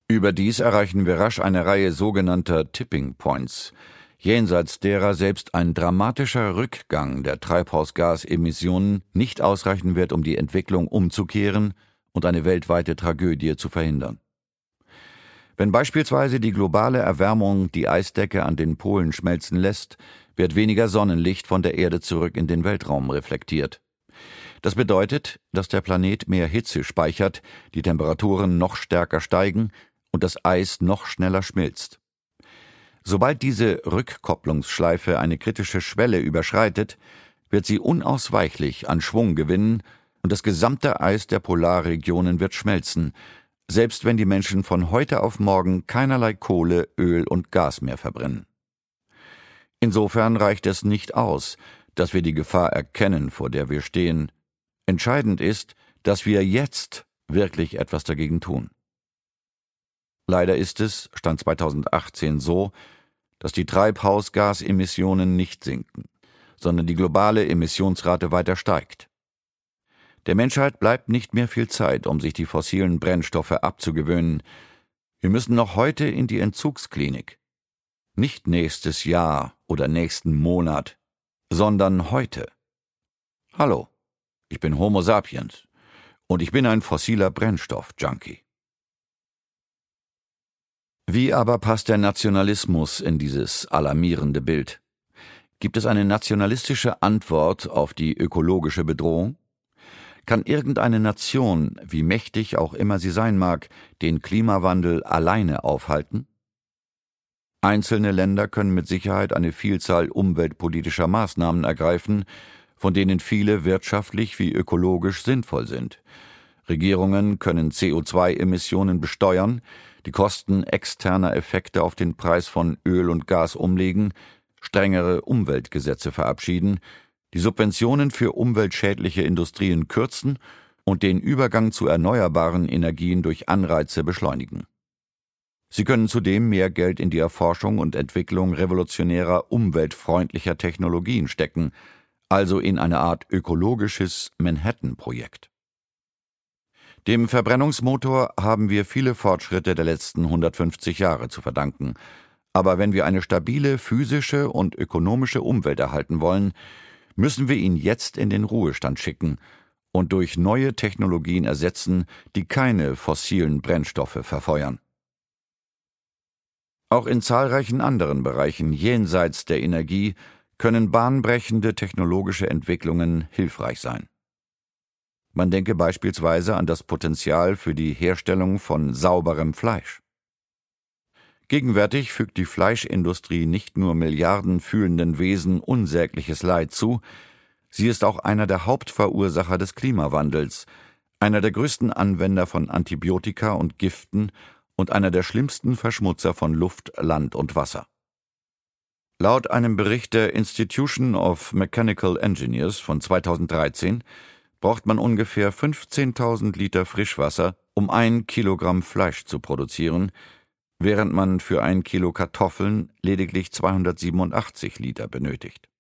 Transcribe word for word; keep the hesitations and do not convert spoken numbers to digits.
Überdies erreichen wir rasch eine Reihe sogenannter Tipping Points, jenseits derer selbst ein dramatischer Rückgang der Treibhausgasemissionen nicht ausreichen wird, um die Entwicklung umzukehren und eine weltweite Tragödie zu verhindern. Wenn beispielsweise die globale Erwärmung die Eisdecke an den Polen schmelzen lässt, wird weniger Sonnenlicht von der Erde zurück in den Weltraum reflektiert. Das bedeutet, dass der Planet mehr Hitze speichert, die Temperaturen noch stärker steigen und das Eis noch schneller schmilzt. Sobald diese Rückkopplungsschleife eine kritische Schwelle überschreitet, wird sie unausweichlich an Schwung gewinnen und das gesamte Eis der Polarregionen wird schmelzen, selbst wenn die Menschen von heute auf morgen keinerlei Kohle, Öl und Gas mehr verbrennen. Insofern reicht es nicht aus, dass wir die Gefahr erkennen, vor der wir stehen. Entscheidend ist, dass wir jetzt wirklich etwas dagegen tun. Leider ist es, Stand zweitausendachtzehn, so, dass die Treibhausgasemissionen nicht sinken, sondern die globale Emissionsrate weiter steigt. Der Menschheit bleibt nicht mehr viel Zeit, um sich die fossilen Brennstoffe abzugewöhnen. Wir müssen noch heute in die Entzugsklinik. Nicht nächstes Jahr oder nächsten Monat, sondern heute. Hallo, ich bin Homo sapiens und ich bin ein fossiler Brennstoff-Junkie. Wie aber passt der Nationalismus in dieses alarmierende Bild? Gibt es eine nationalistische Antwort auf die ökologische Bedrohung? Kann irgendeine Nation, wie mächtig auch immer sie sein mag, den Klimawandel alleine aufhalten? Einzelne Länder können mit Sicherheit eine Vielzahl umweltpolitischer Maßnahmen ergreifen, von denen viele wirtschaftlich wie ökologisch sinnvoll sind. Regierungen können C O zwei Emissionen besteuern, die Kosten externer Effekte auf den Preis von Öl und Gas umlegen, strengere Umweltgesetze verabschieden, die Subventionen für umweltschädliche Industrien kürzen und den Übergang zu erneuerbaren Energien durch Anreize beschleunigen. Sie können zudem mehr Geld in die Erforschung und Entwicklung revolutionärer, umweltfreundlicher Technologien stecken, also in eine Art ökologisches Manhattan-Projekt. Dem Verbrennungsmotor haben wir viele Fortschritte der letzten hundertfünfzig Jahre zu verdanken. Aber wenn wir eine stabile physische und ökonomische Umwelt erhalten wollen, müssen wir ihn jetzt in den Ruhestand schicken und durch neue Technologien ersetzen, die keine fossilen Brennstoffe verfeuern. Auch in zahlreichen anderen Bereichen jenseits der Energie können bahnbrechende technologische Entwicklungen hilfreich sein. Man denke beispielsweise an das Potenzial für die Herstellung von sauberem Fleisch. Gegenwärtig fügt die Fleischindustrie nicht nur milliardenfühlenden Wesen unsägliches Leid zu, sie ist auch einer der Hauptverursacher des Klimawandels, einer der größten Anwender von Antibiotika und Giften und einer der schlimmsten Verschmutzer von Luft, Land und Wasser. Laut einem Bericht der Institution of Mechanical Engineers von zweitausenddreizehn braucht man ungefähr fünfzehntausend Liter Frischwasser, um ein Kilogramm Fleisch zu produzieren, während man für ein Kilo Kartoffeln lediglich zweihundertsiebenundachtzig Liter benötigt.